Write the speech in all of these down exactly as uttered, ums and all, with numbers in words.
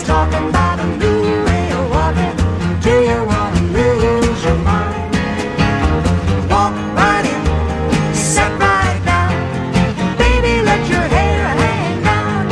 Everybody's talking about a new way of walking. Do you want to lose your mind? Walk right in, sit right down. Baby, let your hair hang down.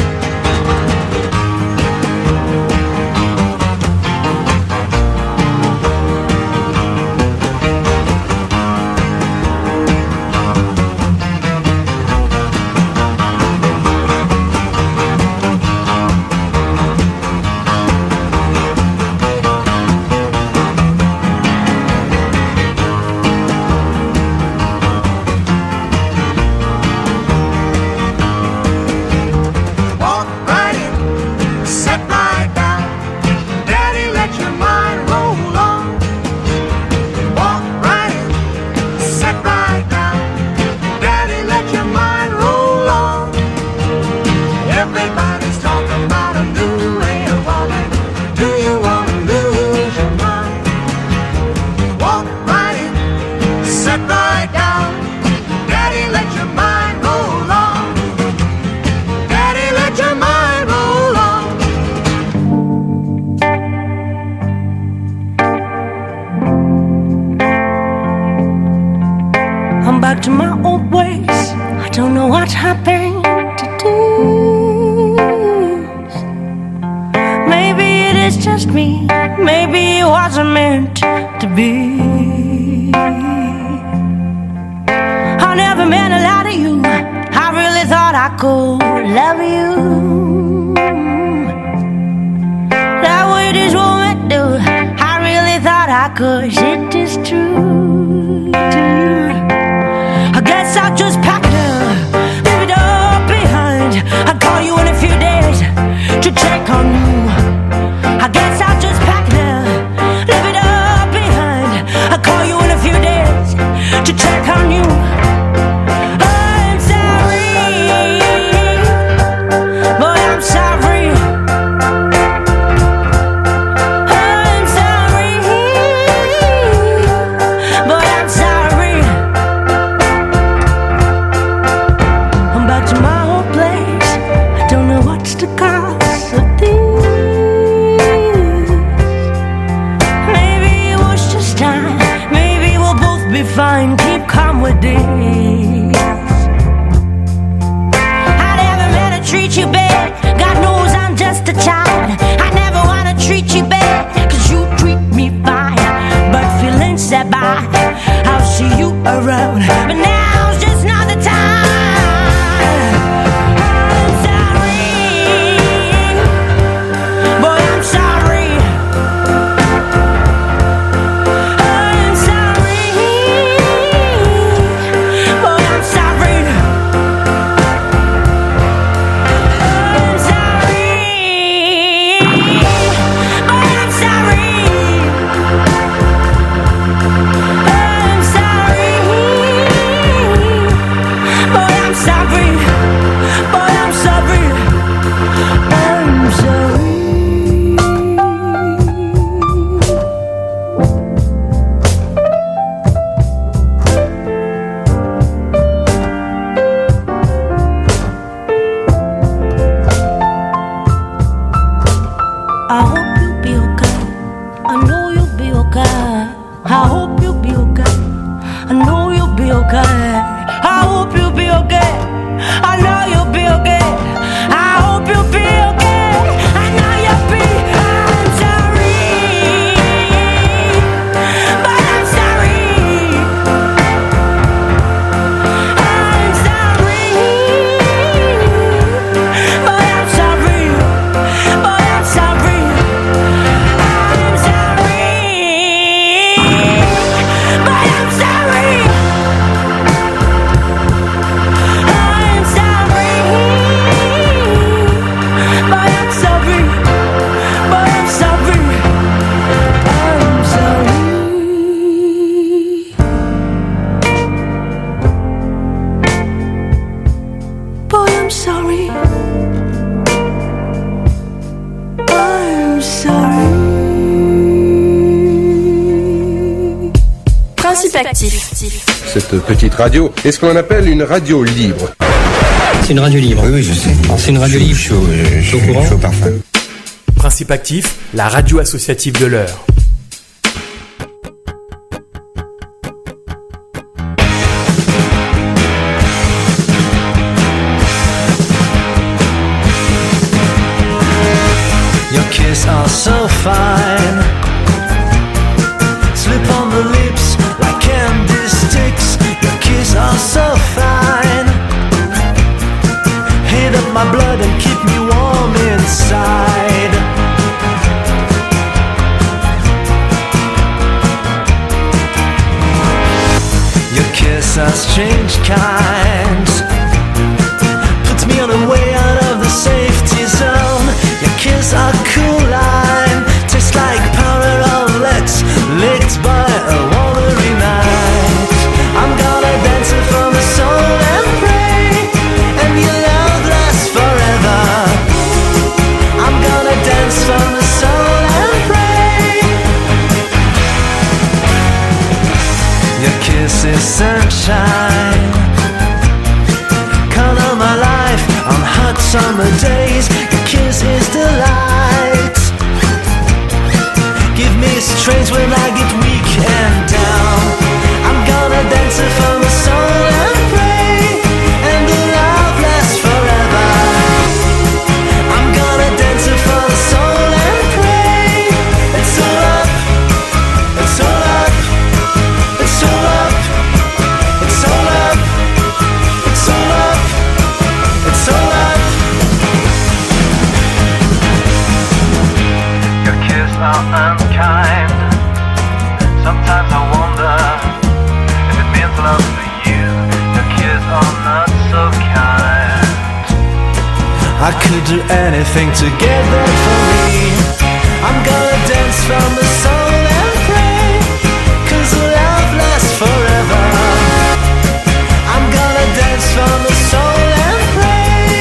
To my old ways, I don't know what happened to do. Maybe it is just me, maybe it wasn't meant to be. I never meant a lot of you, I really thought I could love you. That way this woman do, I really thought I could. It is true, true. I guess I'll just pack it up, leave it all behind. I'll call you in a few days to check on you. I guess I'll just pack it up, leave it all behind. I'll call you in a few days to check on you. I'm sorry, boy, I'm sorry. I'm sorry, boy, I'm sorry. To my old place, I don't know what's the cause of this. Maybe it was just time, maybe we'll both be fine. Keep calm with this. I never meant to treat you bad, God knows I'm just a child. I never wanna treat you bad, cause you treat me fine. But feelings that by, I'll see you around. But now's just not the time. Cette petite radio est ce qu'on appelle une radio libre. C'est une radio libre. Oui, oui, je sais. C'est une radio libre. Chaud, euh, chaud, chaud, chaud parfum. Principe actif, la radio associative de l'heure. Your kiss are so fine, slip on the lips like candy sticks. Your kiss are so fine, heat up my blood and keep me warm inside. Your kiss are strange kinds, puts me on a way out of the safety zone. Your kiss are cool line, tastes like powder of Lex, licked by a watery night. I'm gonna dance it from the soul and pray, and your love lasts forever. I'm gonna dance from the soul and pray. Your kiss is sunshine, color my life on hot summer days. Your kiss is delight, give me strength when I get weak and down. I'm gonna dance it from the soul and pray, and the love lasts forever. I'm gonna dance it from the soul and pray. It's all up, it's all up, it's all up, it's all up, it's all up, it's all up. Your kiss are unkind. Sometimes I wonder if it means love for you. Your kiss are not so kind. I could do anything to get that for me. I'm gonna dance from the soul and pray, 'cause the love lasts forever. I'm gonna dance from the soul and pray.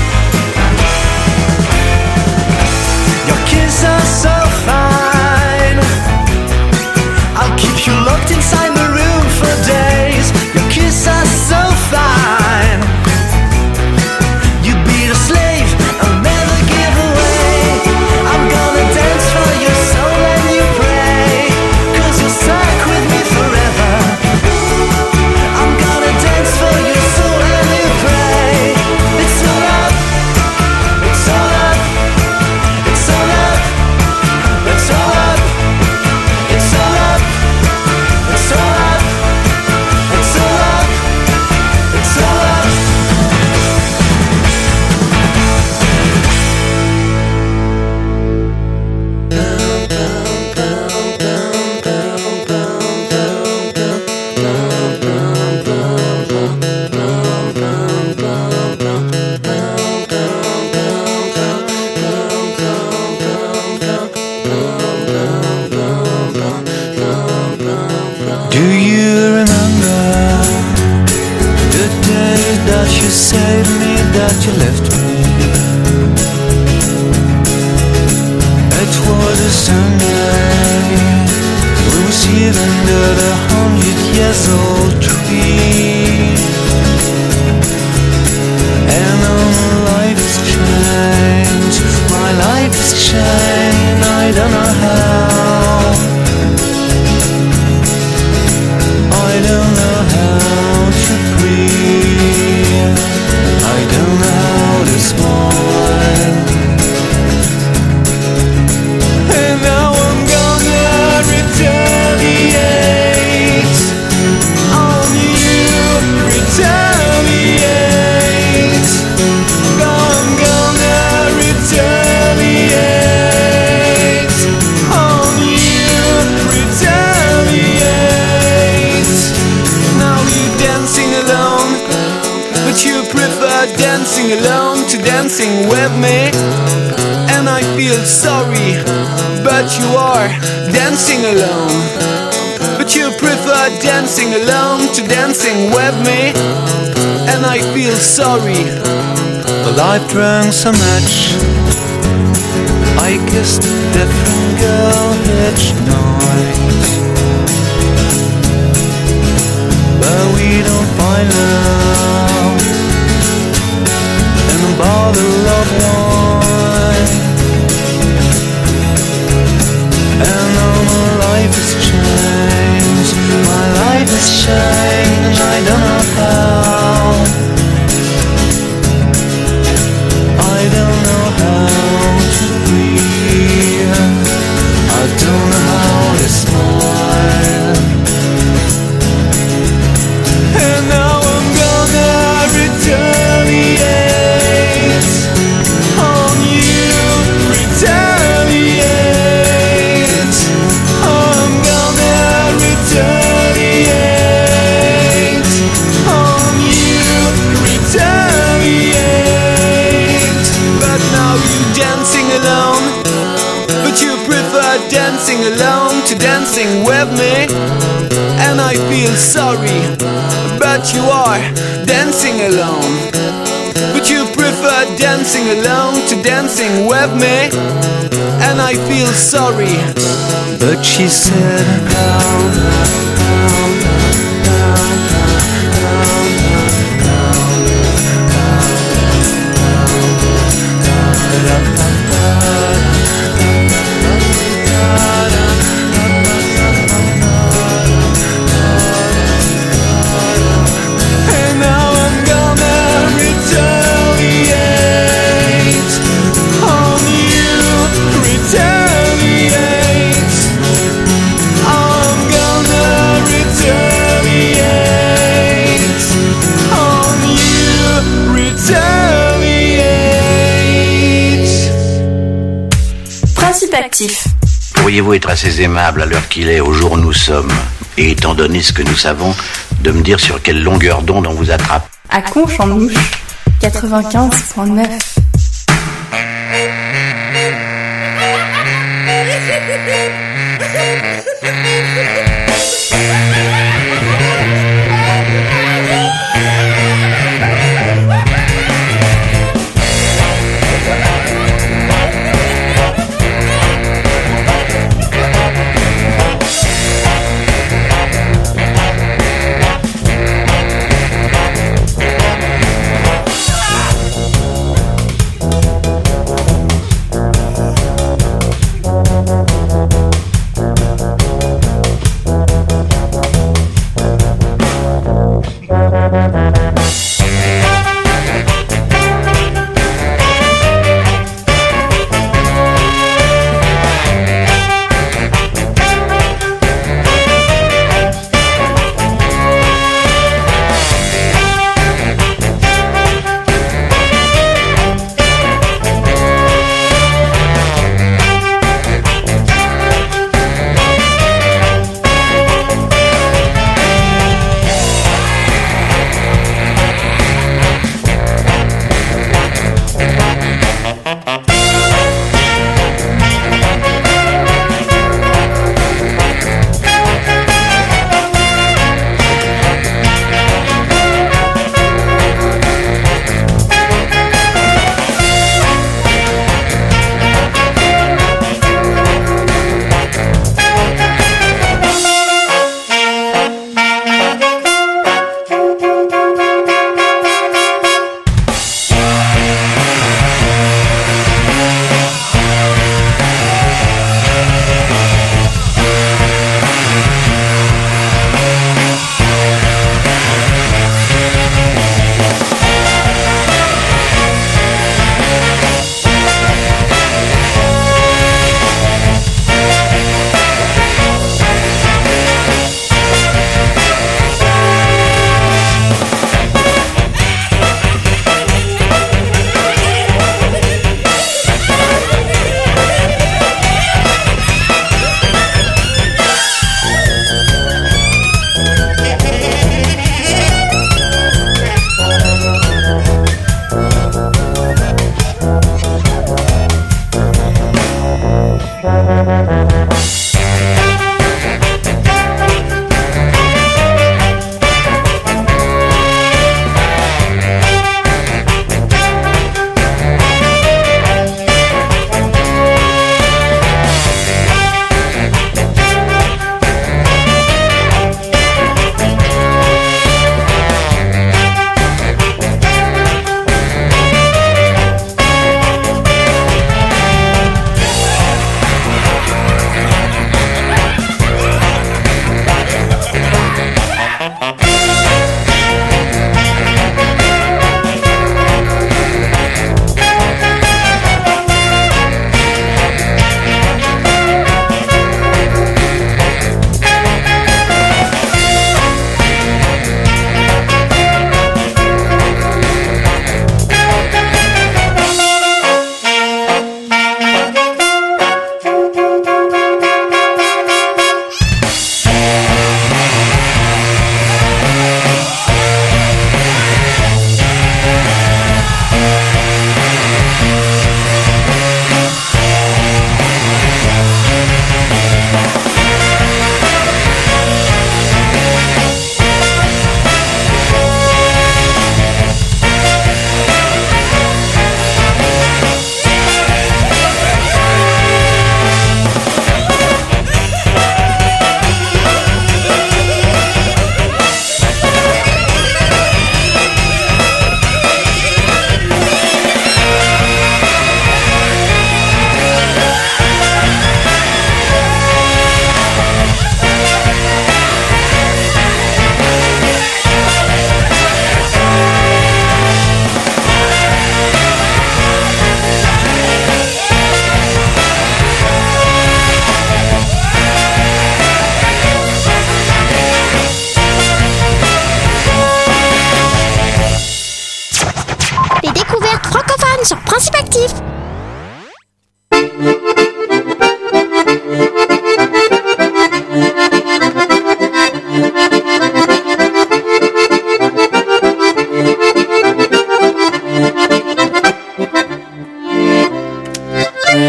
Your kiss are so fine, I'll keep you locked inside the room for days. Your kiss are so fine, you'd be the slave I'll never give away. I'm gonna dance for your soul and you pray, 'cause you're stuck with me forever. I'm gonna dance for your soul and you pray. It's all up, it's all up, it's all up, it's all up, it's all up, it's all up, it's all up, it's all up. Do you remember the day that you saved me, that you left me? It was a Sunday, we were sitting under the hundred years old tree. And now my life has changed, my life has changed, I don't know how. I don't know how to breathe, I don't know how to smile. And now I'm gonna retaliate on you, retaliate. I'm gonna retaliate on you, retaliate. Now you're dancing alone, but you prefer dancing alone to dancing with me. And I feel sorry, but you are dancing alone. But you prefer dancing alone to dancing with me. And I feel sorry, but I drank so much, I kissed a different girl each night. But we don't find love in a bottle of wine. dancing alone to dancing with me. And I feel sorry, but you are dancing alone. Would you prefer dancing alone to dancing with me? And I feel sorry, but she said down, down, down, down, down, down, down. Actif. Pourriez-vous être assez aimable à l'heure qu'il est, au jour où nous sommes, et étant donné ce que nous savons, de me dire sur quelle longueur d'onde on vous attrape? À Conches en Ouche, quatre-vingt-quinze virgule neuf.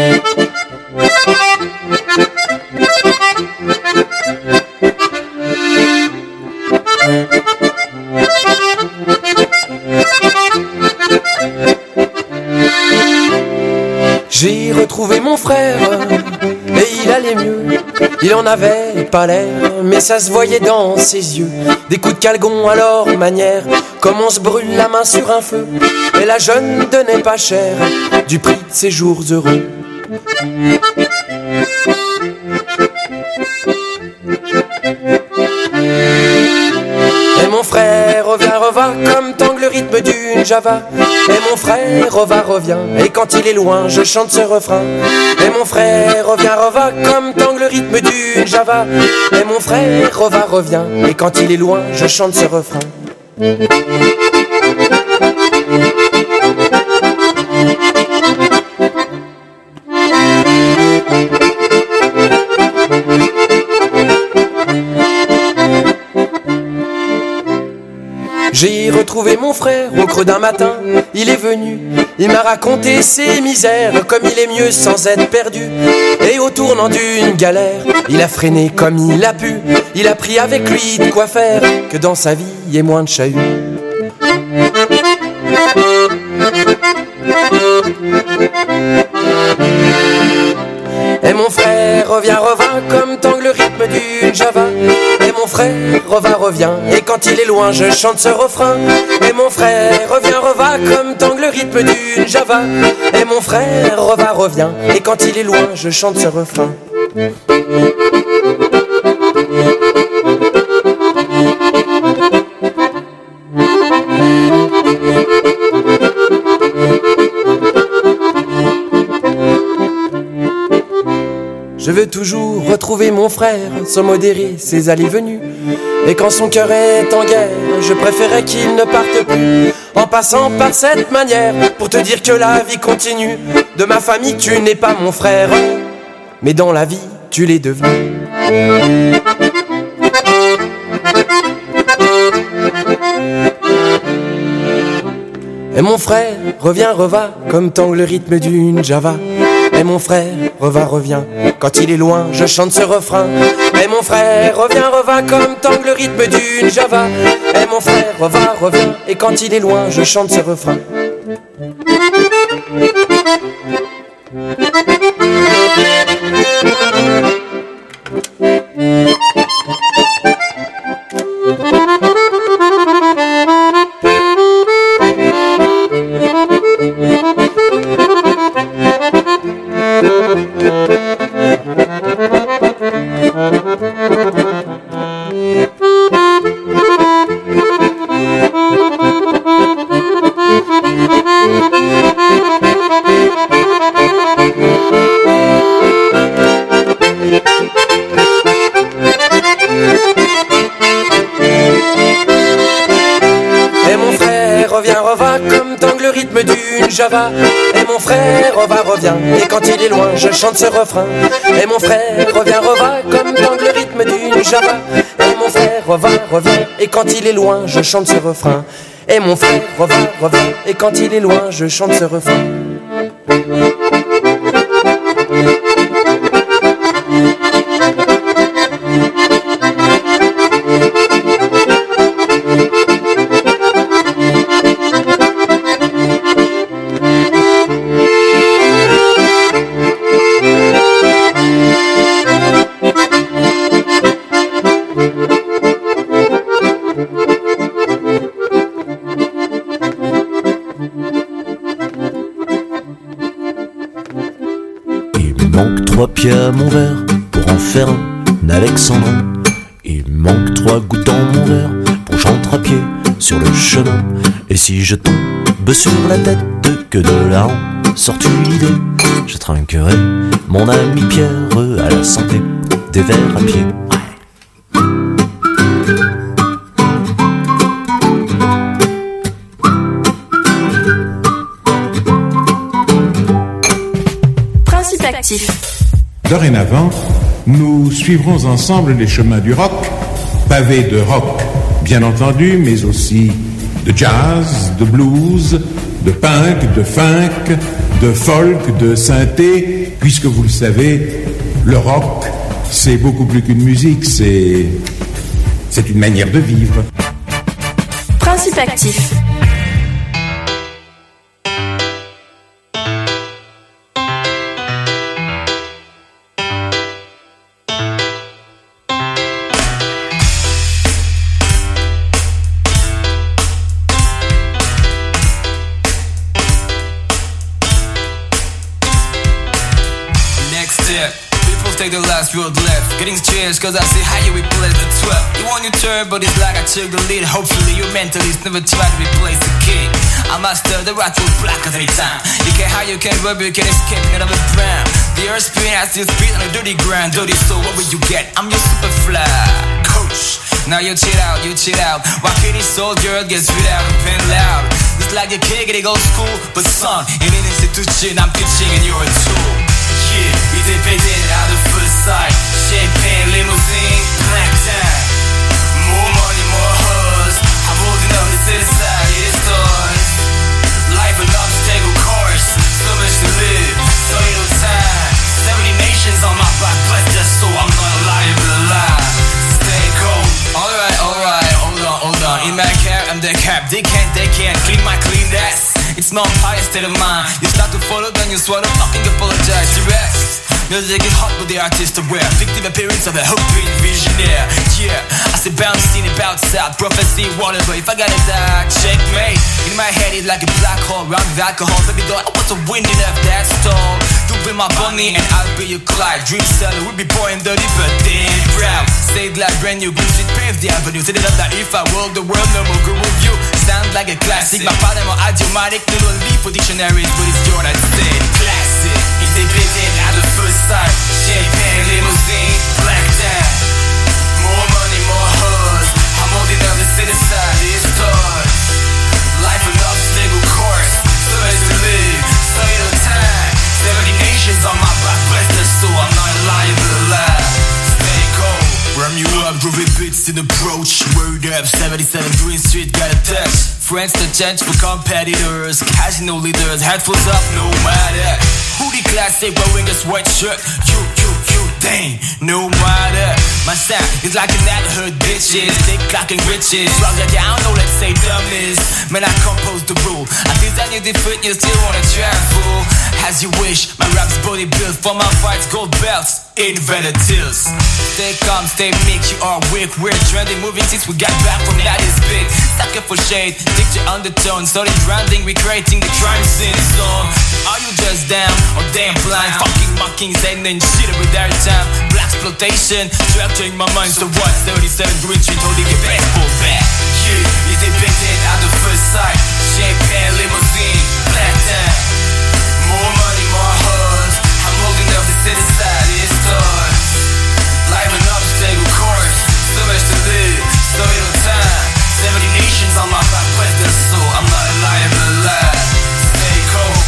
J'ai retrouvé mon frère, et il allait mieux. Il en avait pas l'air, mais ça se voyait dans ses yeux. Des coups de calgon à leur manière, comme on se brûle la main sur un feu. Et la jeune donnait pas cher du prix de ses jours heureux. Et mon frère revient, reva, comme tangue le rythme d'une java. Et mon frère reva, revient, et quand il est loin, je chante ce refrain. Et mon frère revient, reva, comme tangue le rythme d'une java. Et mon frère reva, revient, et quand il est loin, je chante ce refrain. J'ai retrouvé mon frère au creux d'un matin, il est venu, il m'a raconté ses misères, comme il est mieux sans être perdu. Et au tournant d'une galère, il a freiné comme il a pu, il a pris avec lui de quoi faire, que dans sa vie il y ait moins de chahut. Et mon frère revient, revint, comme tangue le rythme d'une java. Et mon frère revint, revient, et quand il est loin, je chante ce refrain. Et mon frère revient, revint, comme tangue le rythme d'une java. Et mon frère revint, revient, et quand il est loin, je chante ce refrain. Je veux toujours retrouver mon frère, sans modérer ses allées-venues. Et quand son cœur est en guerre, je préférais qu'il ne parte plus. En passant par cette manière, pour te dire que la vie continue. De ma famille, tu n'es pas mon frère, mais dans la vie, tu l'es devenu. Et mon frère revient, reva, comme tangue le rythme d'une java. Et mon frère reva, revient, quand il est loin, je chante ce refrain. Et mon frère revient, reva, comme tangue le rythme d'une java. Et mon frère reva, revient, et quand il est loin, je chante ce refrain. Java. Et mon frère reva, revient, et quand il est loin, je chante ce refrain. Et mon frère revient, reva, comme tangue le rythme d'une java. Et mon frère reva, revient, et quand il est loin, je chante ce refrain. Et mon frère reva, revient, et quand il est loin, je chante ce refrain. Trois pieds à mon verre pour en faire un alexandrin. Il manque trois gouttes dans mon verre pour que j'entre à pied sur le chemin. Et si je tombe sur la tête, que de là en sorte une idée, je trinquerai mon ami Pierre à la santé des verres à pied. Principe actif. Dorénavant, nous suivrons ensemble les chemins du rock, pavés de rock, bien entendu, mais aussi de jazz, de blues, de punk, de funk, de folk, de synthé puisque vous le savez, le rock, c'est beaucoup plus qu'une musique, c'est, c'est une manière de vivre. Principe actif. Take the last road left, getting cheers cause I say hi, you replace the twelve. You want your turn, but it's like I took the lead. Hopefully you mentalist never try to replace the king. I master the right road black every time. You can't hide, you can't rub, you can't escape none of the brown. The earth spin has this beat on a dirty ground. Dirty soul, what will you get? I'm your super fly coach. Now you chill out, you chill out. Why can't this soldier get spit out and pen loud? It's like a kid getting old school, but son, in an institution I'm teaching and you're a tool. Yeah, il est pété à the first sight. Champagne, limousine, black time. More money, more hoes. I'm holding up the city side, yeah, it's toys. Life an obstacle course. So much to live, so little time. seventy nations on my back, bless just so I'm not alive, but alive. Stay cold. Alright, alright, hold on, hold on. In my cap, I'm the cap. They can't, they can't clean my clean ass. It's my empire state of mind. You start to follow, then you swallow, fucking apologize to rest. Music is hot with the artist aware. Fictive appearance of a hoping visionaire. Yeah, I say bouncing about south. Prophecy, whatever. If I got a die, checkmate. In my head it's like a black hole. Round with alcohol. Baby doll, I want to win enough that stall. You be my bunny and I'll be your Clyde. Dream seller, we'll be poor and dirty but damn proud. Say it like brand new. Green street pave the avenue. Set it up that if I rule the world, no more good review. Sound like a classic. My father, my idiomatic. No leave for dictionaries, but it's your that said classic. If they bit it at the first sight. Champagne, limousine, black time. More money, more hoes. I'm holding up the city side, it's toys. Life an obstacle course. So much to live, so little time. seventy nations on my back, bless the soul. I'm not alive, but alive. Stay cold. Ram you up, groovy beats in approach. Word up, seventy-seven Green Street, got a touch. Friends to change for competitors. Casino leaders, headphones up, no matter. Hoodie classic, wearing a sweatshirt. You, you, you, dang, no matter. My sound is like a neighborhood bitches. Thick clocking riches. Rock that down, no let's say dumbness. Man, I compose the rule. I design you different, you still wanna travel. As you wish, my rap's body built. For my fights, gold belts, invented tills. Stay calm, stay meek, you are weak. We're trending, moving since we got back from that is big. Sucker for shade, picture undertone. Started branding, recreating the crime scene song. Are you just down or damn blind? Fucking mocking, saying and shit with their time. Black exploitation, structuring my mind. So what? seventy-seven Green Street, holding your baseball bat. Yeah, is it painted at the first sight? Champagne, limousine, black time. More money, more hoes. I'm holding up the city side, it's toys. Life an obstacle course. So much to live, so little time. seventy nations on my back, bless the soul. I'm not alive, but alive. Stay cold.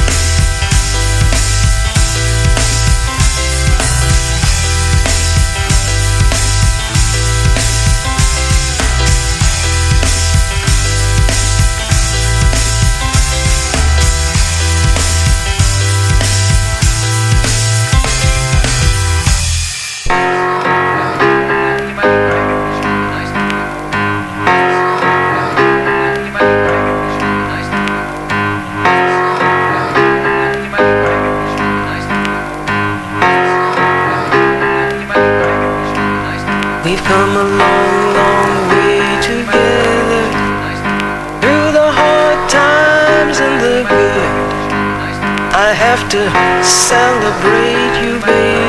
We've come a long, long way together. Through the hard times and the good. I have to celebrate you, baby.